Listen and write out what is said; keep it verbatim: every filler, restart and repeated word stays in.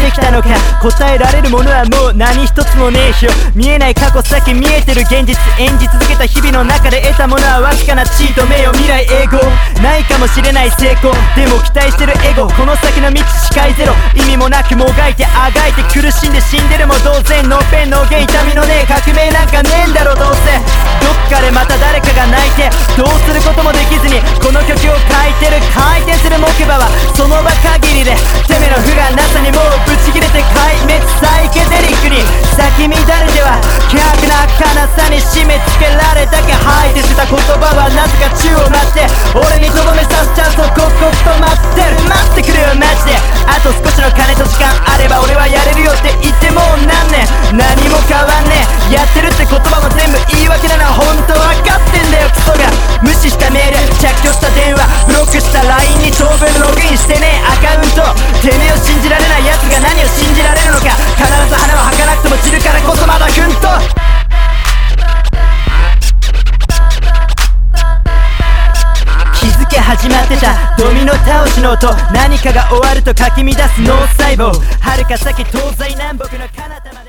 できたのか、答えられるものはもう何一つもねえよ。見えない過去先見えてる現実、演じ続けた日々の中で得たものはわずかな地位と名誉、未来永劫ないかもしれない成功、でも期待してるエゴ、この先の道視界ゼロ、意味もなくもがいてあがいて苦しんで死んでるも同然、ノーペンノーゲン痛みのねえ革命なんかねえんだろどうせ。どっかでまた誰かが泣いてどうすることもできずにこの曲を書いてる、回転する木馬はその場限りでてめえの不甲なさにもうブチ切れて壊滅、サイケデリックに咲き乱れては希薄な悲さに締め付けられたけ、吐いてした言葉はなぜか宙を舞って俺にとどめさすチャンスを刻々と待ってる、待ってくれよマジで。あと少しの金と時間あれば俺はやれるよって言ってもう何年、何も変わんねえ、やってるって言葉も全部言い訳なのは本当分かってんだよクソが。無視したメール、着去した電話、ブロックした ライン に長文ログインしてねえアカウント、てめえを信じられない奴が何を信じられるのか、必ず花は儚くとも散るからこそまだふんと気づけ始まってたドミノ倒しの音、何かが終わるとかき乱す脳細胞、遥か先東西南北の彼方まで